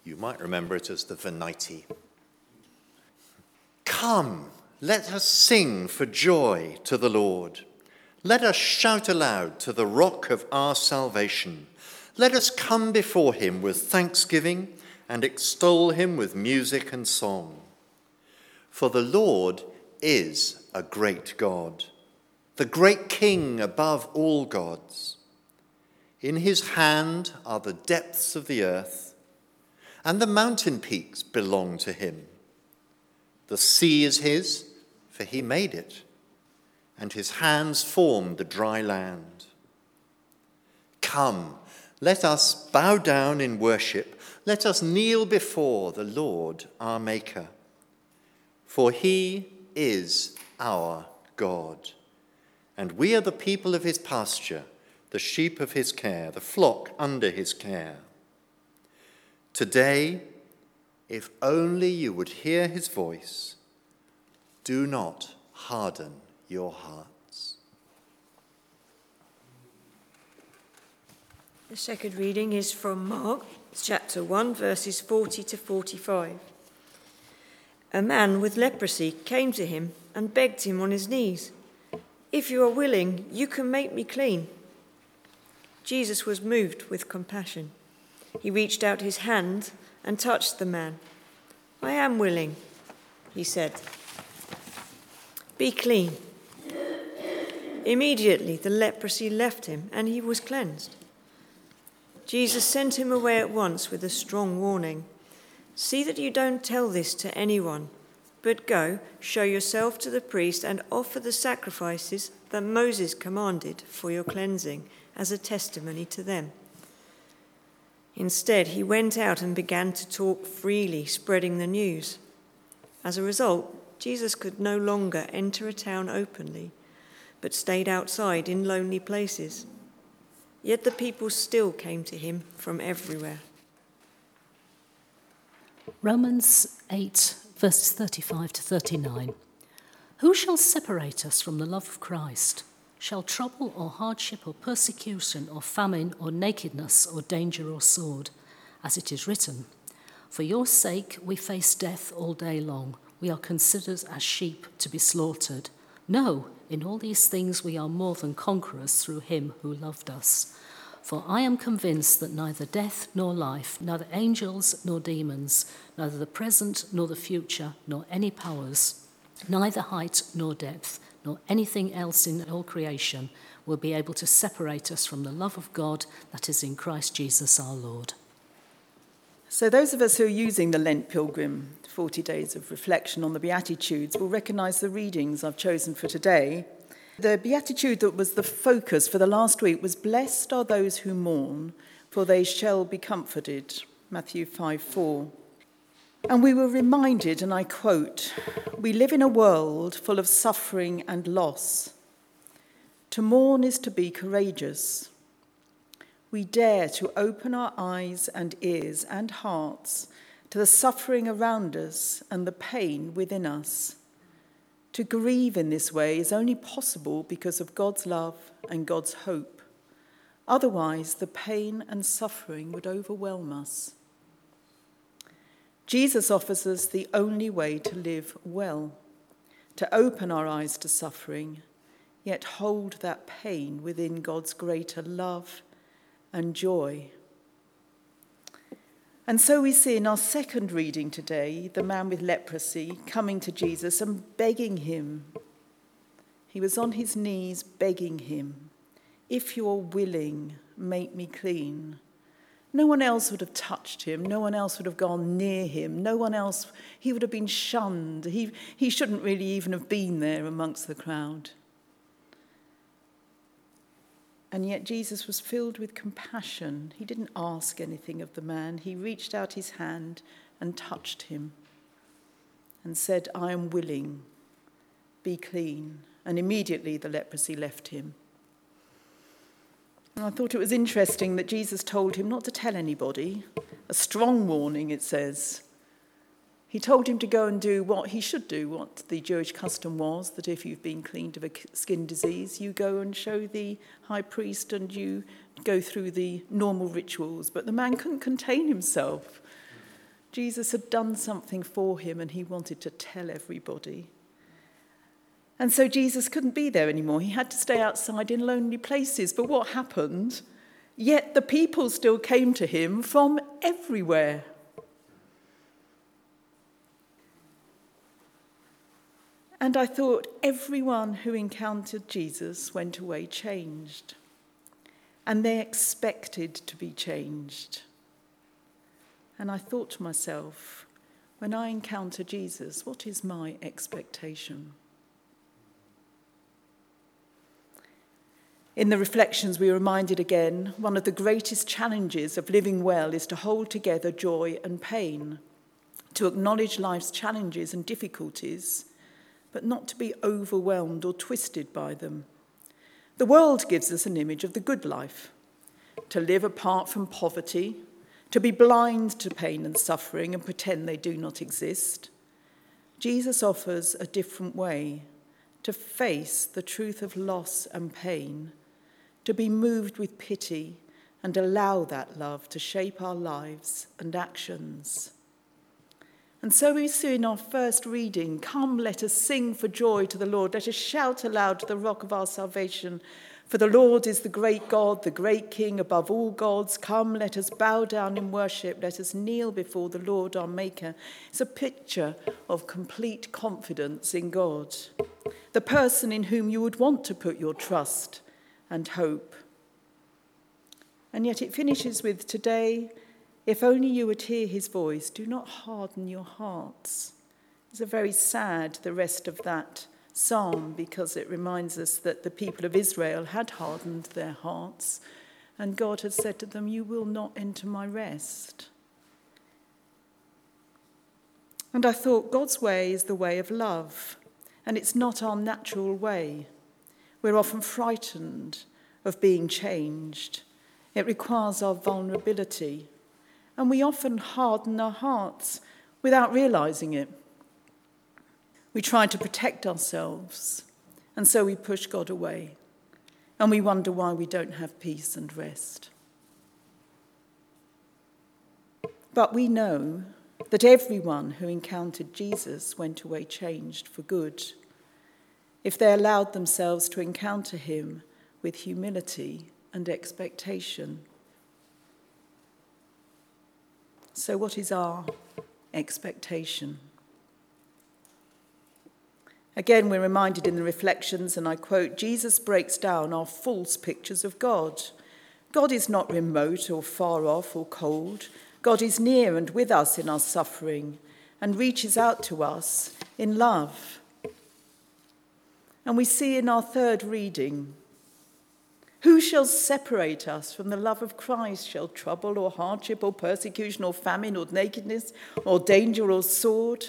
You might remember it as the Venite. Come, let us sing for joy to the Lord. Let us shout aloud to the rock of our salvation. Let us come before him with thanksgiving and extol him with music and song. For the Lord is a great God, the great King above all gods. In his hand are the depths of the earth, and the mountain peaks belong to him. The sea is his, for he made it, and his hands formed the dry land. Come, let us bow down in worship. Let us kneel before the Lord our Maker. For he is our God, and we are the people of his pasture, the sheep of his care, the flock under his care. Today, if only you would hear his voice, do not harden your hearts. The second reading is from Mark, chapter 1, verses 40 to 45. A man with leprosy came to him and begged him on his knees, "If you are willing, you can make me clean." Jesus was moved with compassion. He reached out his hand and touched the man. "I am willing," he said. "Be clean." Immediately the leprosy left him and he was cleansed. Jesus sent him away at once with a strong warning. "See that you don't tell this to anyone, but go, show yourself to the priest and offer the sacrifices that Moses commanded for your cleansing as a testimony to them." Instead, he went out and began to talk freely, spreading the news. As a result, Jesus could no longer enter a town openly, but stayed outside in lonely places. Yet the people still came to him from everywhere. Romans 8, verses 35 to 39. Who shall separate us from the love of Christ? Shall trouble or hardship or persecution or famine or nakedness or danger or sword? As it is written, "For your sake we face death all day long. We are considered as sheep to be slaughtered." No, in all these things we are more than conquerors through him who loved us. For I am convinced that neither death nor life, neither angels nor demons, neither the present nor the future, nor any powers, neither height nor depth, nor anything else in all creation will be able to separate us from the love of God that is in Christ Jesus our Lord. So those of us who are using the Lent Pilgrim 40 days of reflection on the Beatitudes will recognise the readings I've chosen for today. The Beatitude that was the focus for the last week was, "Blessed are those who mourn, for they shall be comforted," Matthew 5:4. And we were reminded, and I quote, "We live in a world full of suffering and loss. To mourn is to be courageous. We dare to open our eyes and ears and hearts to the suffering around us and the pain within us. To grieve in this way is only possible because of God's love and God's hope. Otherwise, the pain and suffering would overwhelm us." Jesus offers us the only way to live well, to open our eyes to suffering, yet hold that pain within God's greater love and joy. And so we see in our second reading today, the man with leprosy coming to Jesus and begging him. He was on his knees begging him, "If you're willing, make me clean." No one else would have touched him. No one else would have gone near him. No one else, he would have been shunned. He shouldn't really even have been there amongst the crowd. And yet Jesus was filled with compassion. He didn't ask anything of the man. He reached out his hand and touched him and said, "I am willing, be clean." And immediately the leprosy left him. And I thought it was interesting that Jesus told him not to tell anybody. A strong warning, it says. He told him to go and do what he should do, what the Jewish custom was, that if you've been cleaned of a skin disease, you go and show the high priest and you go through the normal rituals. But the man couldn't contain himself. Jesus had done something for him and he wanted to tell everybody. And so Jesus couldn't be there anymore. He had to stay outside in lonely places. But what happened? Yet the people still came to him from everywhere. And I thought everyone who encountered Jesus went away changed. And they expected to be changed. And I thought to myself, when I encounter Jesus, what is my expectation? In the reflections, we are reminded again, one of the greatest challenges of living well is to hold together joy and pain, to acknowledge life's challenges and difficulties, but not to be overwhelmed or twisted by them. The world gives us an image of the good life, to live apart from poverty, to be blind to pain and suffering and pretend they do not exist. Jesus offers a different way, to face the truth of loss and pain, to be moved with pity and allow that love to shape our lives and actions. And so we see in our first reading, come, let us sing for joy to the Lord. Let us shout aloud to the rock of our salvation. For the Lord is the great God, the great King above all gods. Come, let us bow down in worship. Let us kneel before the Lord our Maker. It's a picture of complete confidence in God, the person in whom you would want to put your trust and hope. And yet it finishes with, today, if only you would hear his voice, do not harden your hearts. It's a very sad, the rest of that psalm, because it reminds us that the people of Israel had hardened their hearts, and God had said to them, you will not enter my rest. And I thought, God's way is the way of love, and it's not our natural way. We're often frightened of being changed. It requires our vulnerability. And we often harden our hearts without realizing it. We try to protect ourselves, and so we push God away. And we wonder why we don't have peace and rest. But we know that everyone who encountered Jesus went away changed for good, if they allowed themselves to encounter him with humility and expectation. So what is our expectation? Again, we're reminded in the reflections, and I quote, Jesus breaks down our false pictures of God. God is not remote or far off or cold. God is near and with us in our suffering and reaches out to us in love. And we see in our third reading, who shall separate us from the love of Christ? Shall trouble or hardship or persecution or famine or nakedness or danger or sword?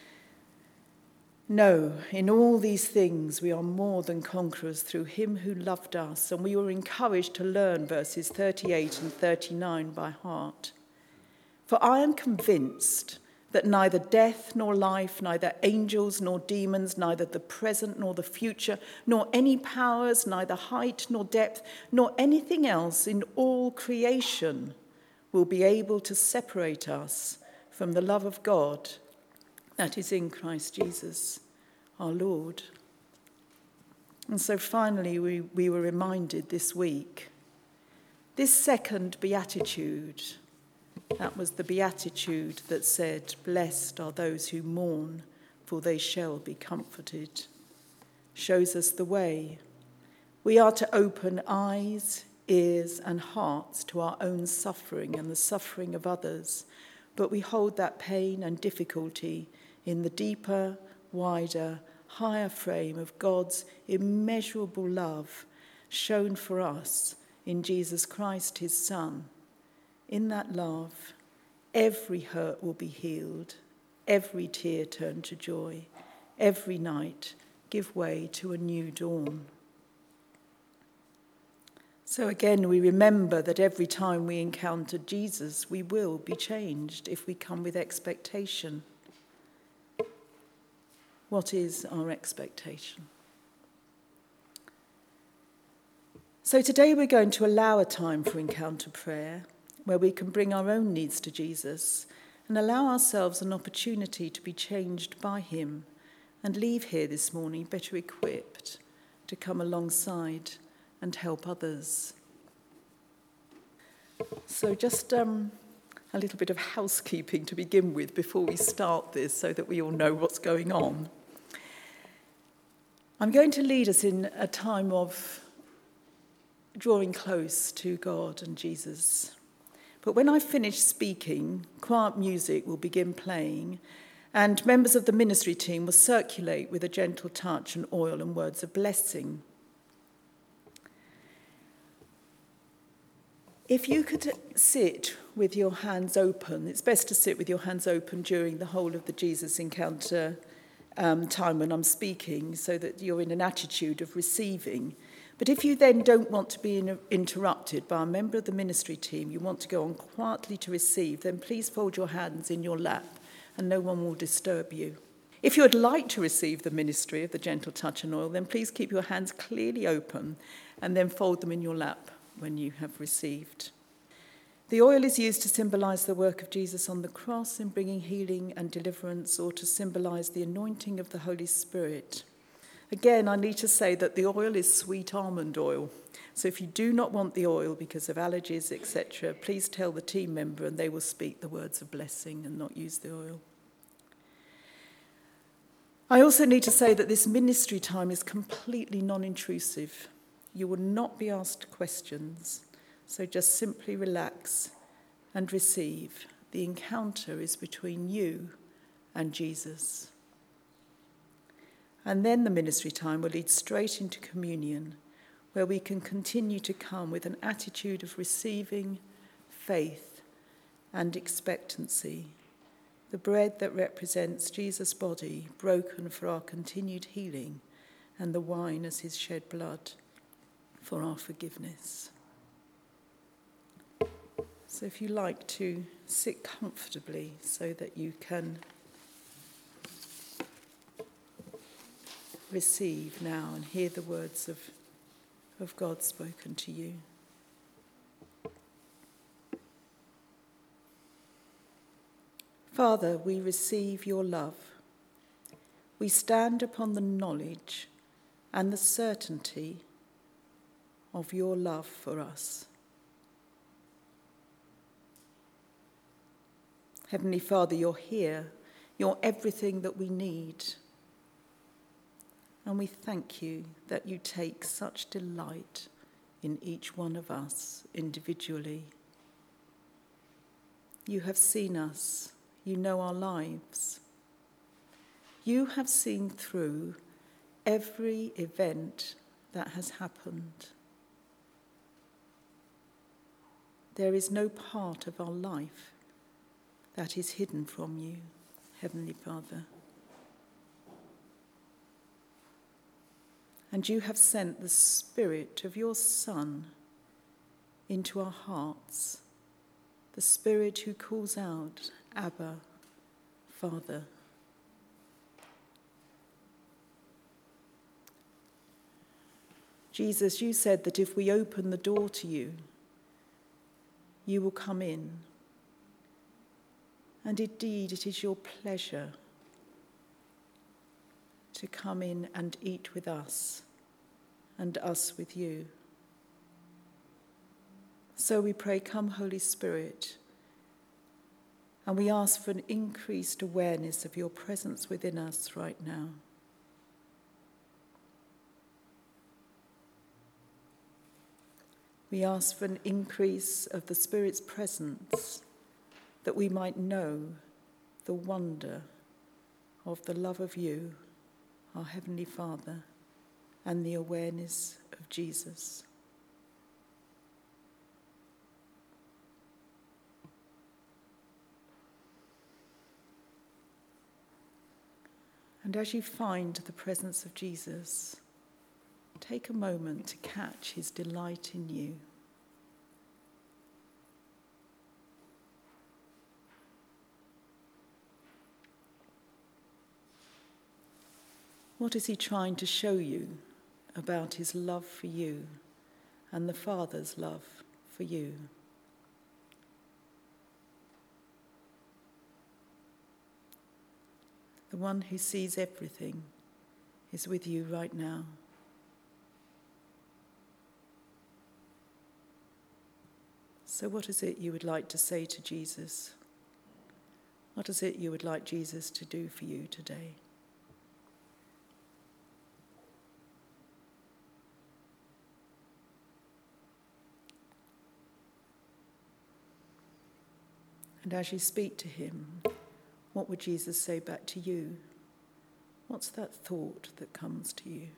No, in all these things we are more than conquerors through him who loved us. And we were encouraged to learn verses 38 and 39 by heart. For I am convinced that neither death nor life, neither angels nor demons, neither the present nor the future, nor any powers, neither height nor depth, nor anything else in all creation will be able to separate us from the love of God that is in Christ Jesus, our Lord. And so finally we were reminded this week, this second beatitude, that was the beatitude that said, blessed are those who mourn, for they shall be comforted, shows us the way. We are to open eyes, ears, and hearts to our own suffering and the suffering of others, but we hold that pain and difficulty in the deeper, wider, higher frame of God's immeasurable love shown for us in Jesus Christ, his Son. In that love, every hurt will be healed, every tear turned to joy, every night give way to a new dawn. So again, we remember that every time we encounter Jesus, we will be changed if we come with expectation. What is our expectation? So today we're going to allow a time for encounter prayer where we can bring our own needs to Jesus and allow ourselves an opportunity to be changed by him and leave here this morning better equipped to come alongside and help others. So just a little bit of housekeeping to begin with before we start this so that we all know what's going on. I'm going to lead us in a time of drawing close to God and Jesus. But when I finish speaking, quiet music will begin playing, and members of the ministry team will circulate with a gentle touch and oil and words of blessing. If you could sit with your hands open, it's best to sit with your hands open during the whole of the Jesus Encounter time when I'm speaking, so that you're in an attitude of receiving. But if you then don't want to be interrupted by a member of the ministry team, you want to go on quietly to receive, then please fold your hands in your lap and no one will disturb you. If you would like to receive the ministry of the gentle touch and oil, then please keep your hands clearly open and then fold them in your lap when you have received. The oil is used to symbolise the work of Jesus on the cross in bringing healing and deliverance, or to symbolise the anointing of the Holy Spirit. Again, I need to say that the oil is sweet almond oil. So if you do not want the oil because of allergies, etc., please tell the team member and they will speak the words of blessing and not use the oil. I also need to say that this ministry time is completely non-intrusive. You will not be asked questions, so just simply relax and receive. The encounter is between you and Jesus. And then the ministry time will lead straight into communion, where we can continue to come with an attitude of receiving, faith, and expectancy. The bread that represents Jesus' body broken for our continued healing, and the wine as his shed blood for our forgiveness. So if you like to sit comfortably so that you can receive now and hear the words of God spoken to you. Father, we receive your love. We stand upon the knowledge and the certainty of your love for us. Heavenly Father, you're here. You're everything that we need. And we thank you that you take such delight in each one of us individually. You have seen us. You know our lives. You have seen through every event that has happened. There is no part of our life that is hidden from you, Heavenly Father. And you have sent the Spirit of your Son into our hearts, the Spirit who calls out, Abba, Father. Jesus, you said that if we open the door to you, you will come in. And indeed, it is your pleasure to come in and eat with us, and us with you. So we pray, come Holy Spirit, and we ask for an increased awareness of your presence within us right now. We ask for an increase of the Spirit's presence, that we might know the wonder of the love of you, our Heavenly Father, and the awareness of Jesus. And as you find the presence of Jesus, take a moment to catch his delight in you. What is he trying to show you about his love for you and the Father's love for you? The one who sees everything is with you right now. So what is it you would like to say to Jesus? What is it you would like Jesus to do for you today? And as you speak to him, what would Jesus say back to you? What's that thought that comes to you?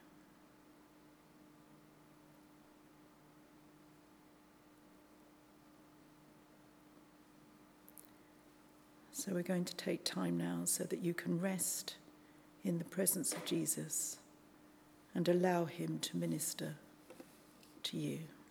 So we're going to take time now so that you can rest in the presence of Jesus and allow him to minister to you.